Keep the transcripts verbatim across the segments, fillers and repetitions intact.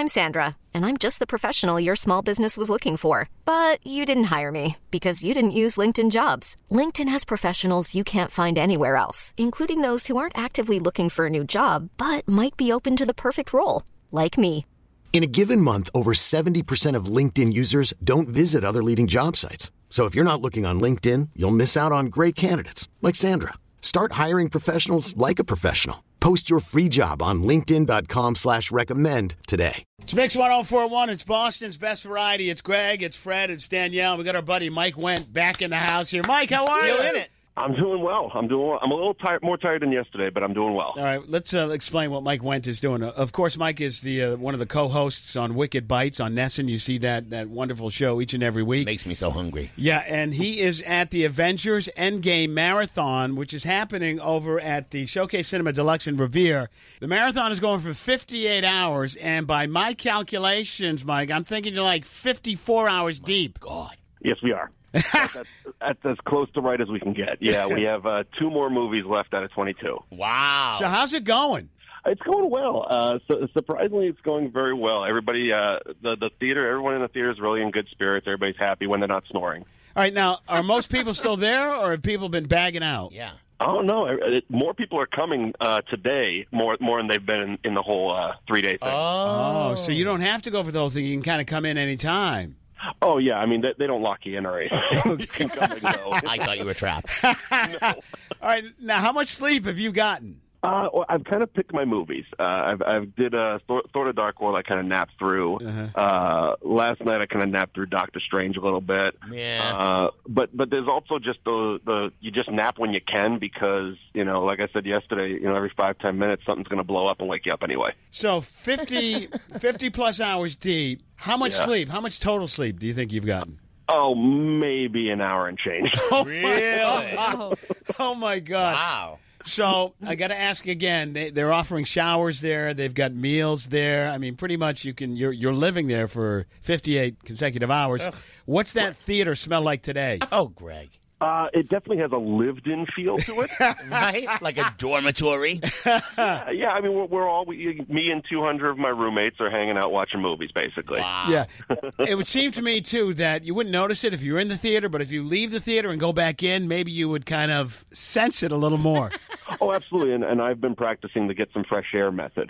I'm Sandra, and I'm just the professional your small business was looking for. But you didn't hire me because you didn't use LinkedIn Jobs. LinkedIn has professionals you can't find anywhere else, including those who aren't actively looking for a new job, but might be open to the perfect role, like me. In a given month, over seventy percent of LinkedIn users don't visit other leading job sites. So if you're not looking on LinkedIn, you'll miss out on great candidates like Sandra. Start hiring professionals like a professional. Post your free job on linkedin.com slash recommend today. It's Mix ten forty-one. It's Boston's best variety. It's Greg, it's Fred, it's Danielle. We got our buddy Mike Wendt back in the house here. Mike, how are you? Still in it. I'm doing well. I'm doing well. I'm a little tired, more tired than yesterday, but I'm doing well. All right, let's uh, explain what Mike Wendt is doing. Uh, of course, Mike is the uh, one of the co-hosts on Wicked Bites on Nessun. You see that that wonderful show each and every week. Makes me so hungry. Yeah, and he is at the Avengers Endgame Marathon, which is happening over at the Showcase Cinema Deluxe in Revere. The marathon is going for fifty-eight hours, and by my calculations, Mike, I'm thinking you're like fifty-four hours deep. God. Yes, we are. that's, that's as close to right as we can get. Yeah, we have uh, two more movies left out of twenty-two. Wow. So how's it going? It's going well. Uh, so, surprisingly, it's going very well. Everybody, uh, the, the theater, everyone in the theater is really in good spirits. Everybody's happy when they're not snoring. All right, now, are most people still there, or have people been bagging out? Yeah. Oh, no. It, more people are coming uh, today, more more than they've been in, in the whole uh, three-day thing. Oh. oh, so you don't have to go for the whole thing. You can kind of come in any time. Oh, yeah. I mean, they, they don't lock you in or anything. You can come and go. I thought you were trapped. No. All right. Now, how much sleep have you gotten? Uh, well, I've kind of picked my movies. Uh, I've, I've did uh, Thor, Thor: The Dark World. I kind of napped through. Uh-huh. Uh, last night I kind of napped through Doctor Strange a little bit. Yeah. Uh, but but there's also just the the you just nap when you can because you know, like I said yesterday, you know, every five ten minutes something's going to blow up and wake you up anyway. So fifty, fifty plus hours deep. How much Yeah. sleep? How much total sleep do you think you've gotten? Oh, maybe an hour and change. Oh Really? My, oh my God! Wow. So I got to ask again. They, they're offering showers there. They've got meals there. I mean, pretty much you can. You're you're living there for fifty-eight consecutive hours. Ugh. What's that theater smell like today? Oh, Greg. Uh, it definitely has a lived-in feel to it. Right? Like a dormitory? yeah, yeah, I mean, we're, we're all we, me and two hundred of my roommates are hanging out watching movies, basically. Wow. Yeah. It would seem to me, too, that you wouldn't notice it if you were in the theater, but if you leave the theater and go back in, maybe you would kind of sense it a little more. Oh, absolutely, and, and I've been practicing the get some fresh air method.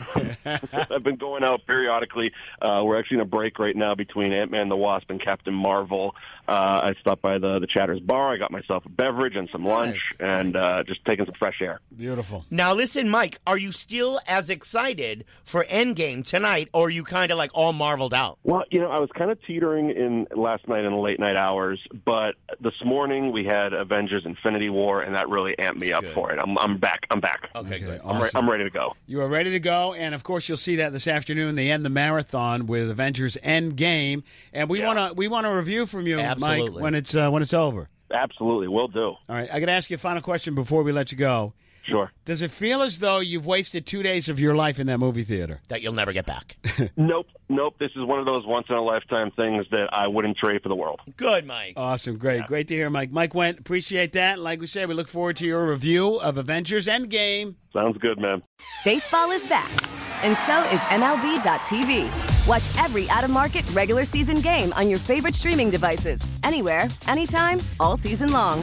I've been going out periodically. Uh, we're actually in a break right now between Ant-Man the Wasp and Captain Marvel. Uh, I stopped by the, the Chatter's Bar. I got myself a beverage and some lunch, Nice. and uh, just taking some fresh air. Beautiful. Now, listen, Mike, are you still as excited for Endgame tonight, or are you kind of like all marveled out? Well, you know, I was kind of teetering in last night in the late night hours, but this morning we had Avengers Infinity War, and that really amped me up Good. for it. I'm, I'm back. I'm back. Okay, good. I'm, re- I'm ready to go. You are ready to go, and of course, you'll see that this afternoon. They end the marathon with Avengers Endgame, and we Yeah. want to we want a review from you, Mike, Absolutely. when it's uh, when it's over. Absolutely, will do. All right, I got to ask you a final question before we let you go. Sure. Does it feel as though you've wasted two days of your life in that movie theater? That you'll never get back. Nope, nope. This is one of those once-in-a-lifetime things that I wouldn't trade for the world. Good, Mike. Awesome, great, great to hear, Mike. Mike Wendt, appreciate that. Like we said, we look forward to your review of Avengers Endgame. Sounds good, man. Baseball is back, and so is M L B dot T V. Watch every out-of-market regular season game on your favorite streaming devices, anywhere, anytime, all season long.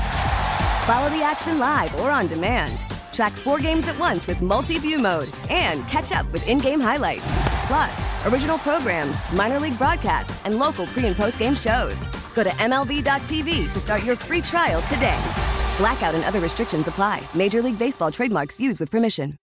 Follow the action live or on demand. Track four games at once with multi-view mode and catch up with in-game highlights. Plus, original programs, minor league broadcasts, and local pre- and post-game shows. Go to M L B dot T V to start your free trial today. Blackout and other restrictions apply. Major League Baseball trademarks used with permission.